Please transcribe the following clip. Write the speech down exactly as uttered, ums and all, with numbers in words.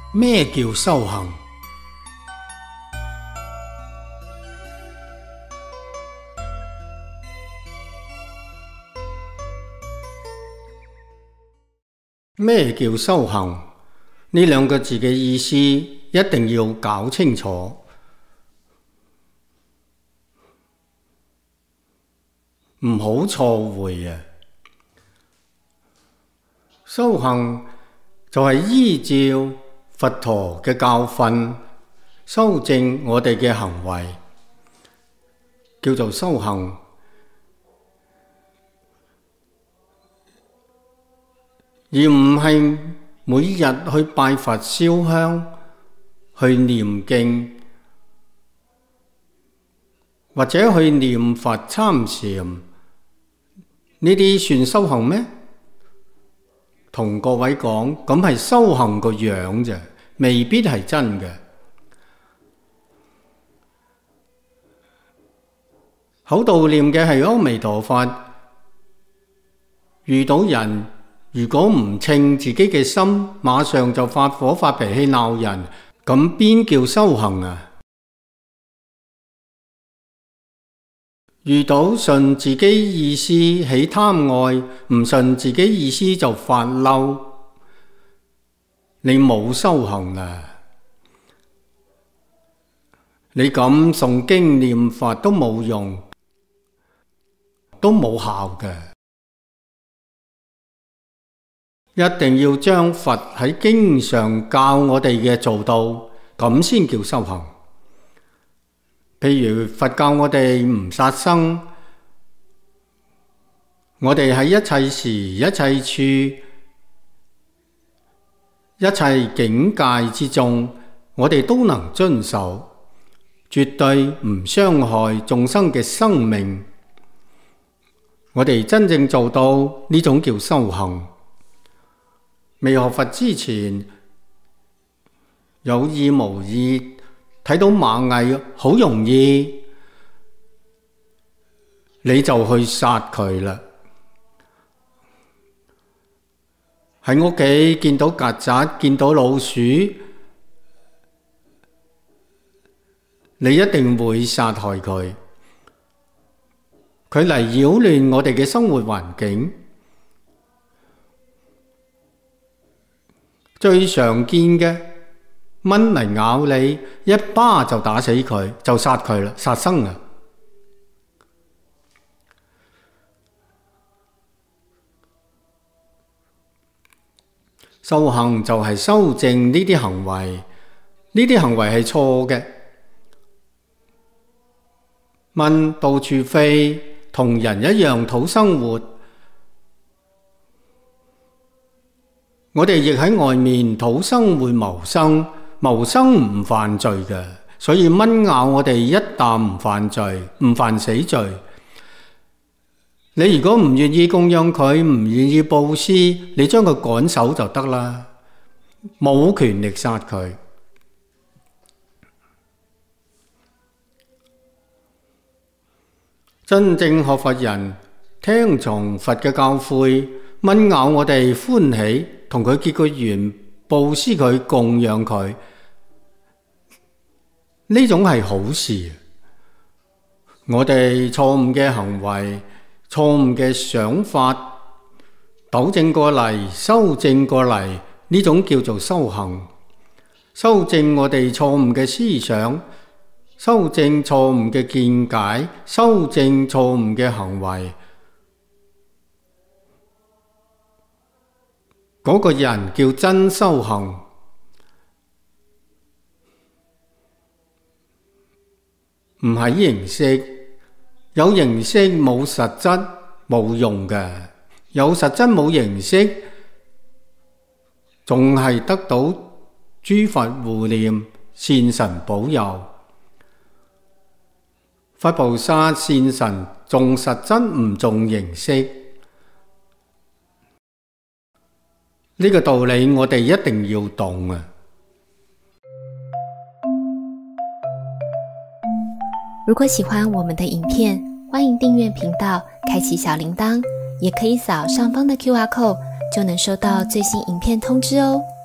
咩叫修行？咩叫修行？呢兩個字嘅意思一定要搞清楚，唔好錯會啊！修行就係依照佛陀嘅教訓修正我哋嘅行為，叫做修行。而唔係每日去拜佛燒香、去念經，或者去念佛參禪，呢啲算修行咩？同各位講，咁係修行個樣啫，未必係真嘅。口度念嘅係阿彌陀佛，遇到人如果唔稱自己嘅心，馬上就發火發脾氣鬧人，咁邊叫修行啊？遇到順自己意思起貪愛，唔順自己意思就發嬲，你冇修行啊！你咁誦經念佛都冇用，都冇效嘅。一定要將佛喺經上教我哋嘅做到，咁先叫修行。譬如佛教我哋唔殺生，我哋喺一切時、一切處、一切境界之中，我哋都能遵守，絕對唔傷害眾生嘅生命。我哋真正做到呢種叫修行。未學佛之前，有意無意睇到螞蟻好容易，你就去殺佢啦。喺屋企見到曱甴，見到老鼠，你一定會殺害佢。佢嚟擾亂我哋嘅生活環境。最常見嘅蚊嚟咬你，一巴就打死佢，就殺佢啦，殺生啊！修行就係修正呢啲行為，呢啲行為係錯嘅。蚊到處飛，同人一樣討生活。我哋亦喺外面討生活謀生，謀生唔犯罪嘅，所以蚊咬我哋一啖唔犯罪，唔犯死罪。你如果唔願意供養佢，唔願意布施，你將佢趕走就得啦，冇權力殺佢。真正學佛人聽從佛嘅教誨，蚊咬我哋歡喜，同佢結個緣，布施佢，供養佢，呢種係好事。我哋錯誤嘅行為、錯誤嘅想法，糾正過嚟，修正過嚟，呢種叫做修行。修正我哋錯誤嘅思想，修正錯誤嘅見解，修正錯誤嘅行為。嗰個人叫真修行，唔係形式。有形式冇實質，冇用嘅。有實質冇形式，仲係得到諸佛護念、善神保佑。佛菩薩善神重實質唔重形式。呢個道理我哋一定要懂啊！ 如果喜歡我們的影片，歡迎訂閱頻道，開啟小鈴鐺，也可以掃上方的 Q R code，就能收到最新影片通知哦。